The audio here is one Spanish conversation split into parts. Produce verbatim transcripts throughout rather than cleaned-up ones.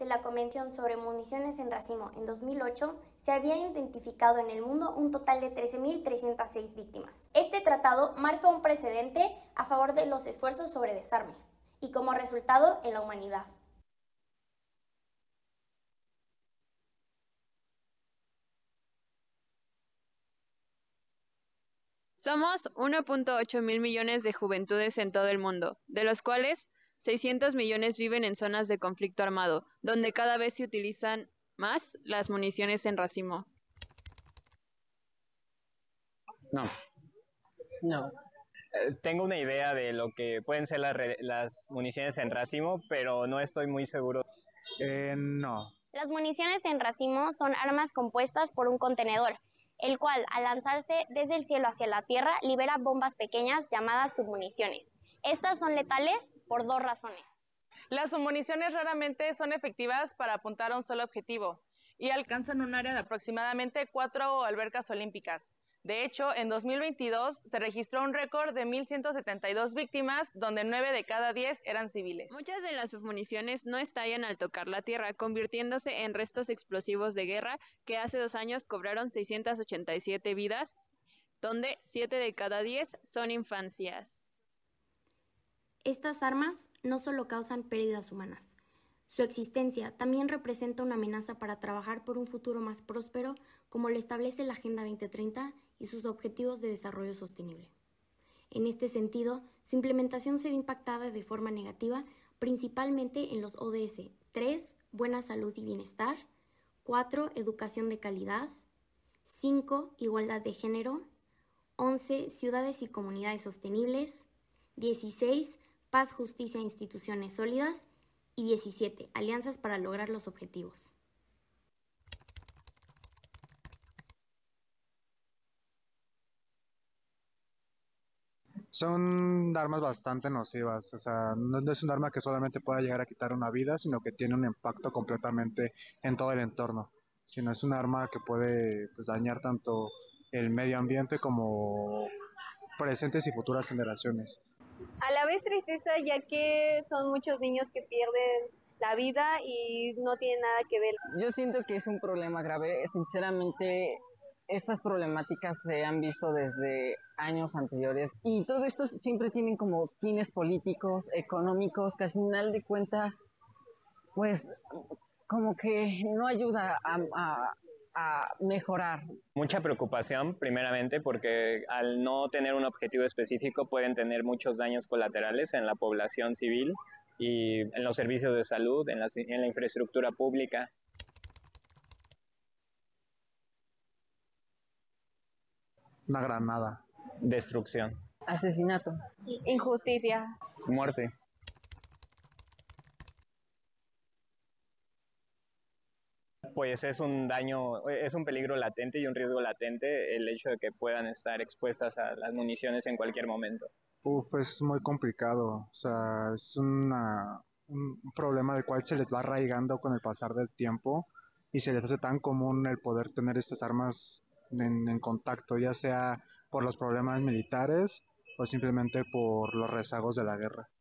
la Convención sobre Municiones en Racimo en dos mil ocho, se había identificado en el mundo un total de trece mil trescientas seis víctimas. Este tratado marca un precedente a favor de los esfuerzos sobre desarme y como resultado en la humanidad. Somos uno punto ocho mil millones de juventudes en todo el mundo, de los cuales seiscientos millones viven en zonas de conflicto armado, donde cada vez se utilizan más las municiones en racimo. No. No. Eh, tengo una idea de lo que pueden ser las, re- las municiones en racimo, pero no estoy muy seguro. Eh, no. Las municiones en racimo son armas compuestas por un contenedor, el cual, al lanzarse desde el cielo hacia la tierra, libera bombas pequeñas llamadas submuniciones. Estas son letales por dos razones. Las submuniciones raramente son efectivas para apuntar a un solo objetivo y alcanzan un área de aproximadamente cuatro albercas olímpicas. De hecho, en dos mil veintidós se registró un récord de mil ciento setenta y dos víctimas, donde nueve de cada diez eran civiles. Muchas de las submuniciones no estallan al tocar la tierra, convirtiéndose en restos explosivos de guerra que hace dos años cobraron seiscientas ochenta y siete vidas, donde siete de cada diez son infancias. Estas armas no solo causan pérdidas humanas. Su existencia también representa una amenaza para trabajar por un futuro más próspero, como lo establece la Agenda veinte treinta y sus Objetivos de Desarrollo Sostenible. En este sentido, su implementación se ve impactada de forma negativa, principalmente en los O D S tres, Buena Salud y Bienestar; cuatro, Educación de Calidad; cinco, Igualdad de Género; once, Ciudades y Comunidades Sostenibles; dieciséis, Paz, Justicia e Instituciones Sólidas; y diecisiete, Alianzas para lograr los objetivos. Son armas bastante nocivas, o sea, no, no es un arma que solamente pueda llegar a quitar una vida, sino que tiene un impacto completamente en todo el entorno. Sino es un arma que puede pues, dañar tanto el medio ambiente como presentes y futuras generaciones. A la vez tristeza, ya que son muchos niños que pierden la vida y no tienen nada que ver. Yo siento que es un problema grave. Sinceramente, estas problemáticas se han visto desde años anteriores y todo esto siempre tienen como fines políticos, económicos, que al final de cuentas, pues como que no ayuda a, a, a mejorar. Mucha preocupación, primeramente, porque al no tener un objetivo específico pueden tener muchos daños colaterales en la población civil y en los servicios de salud, en la, en la infraestructura pública. Una granada. Destrucción. Asesinato. Injusticia. Muerte. Pues es un daño, es un peligro latente y un riesgo latente el hecho de que puedan estar expuestas a las municiones en cualquier momento. Uf, es muy complicado, o sea, es una, un problema del cual se les va arraigando con el pasar del tiempo y se les hace tan común el poder tener estas armas en, en contacto, ya sea por los problemas militares o simplemente por los rezagos de la guerra.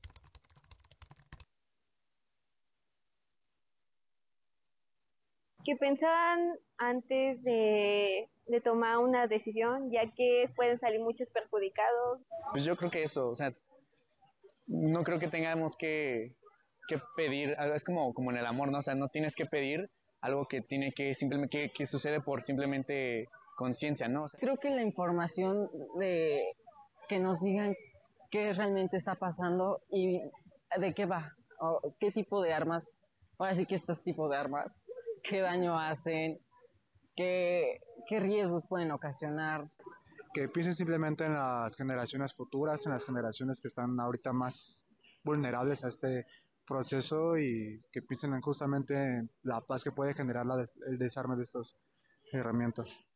Que pensaban antes de, de tomar una decisión, ya que pueden salir muchos perjudicados. Pues yo creo que eso, o sea, no creo que tengamos que, que pedir, es como, como en el amor, ¿no? O sea, no tienes que pedir algo que tiene que simplemente, que, que sucede por simplemente conciencia, ¿no? O sea, Creo que la información de que nos digan qué realmente está pasando y de qué va, o qué tipo de armas, ahora sí que estos tipos de armas, qué daño hacen, qué, qué riesgos pueden ocasionar. Que piensen simplemente en las generaciones futuras, en las generaciones que están ahorita más vulnerables a este proceso y que piensen en justamente en la paz que puede generar la des- el desarme de estas herramientas.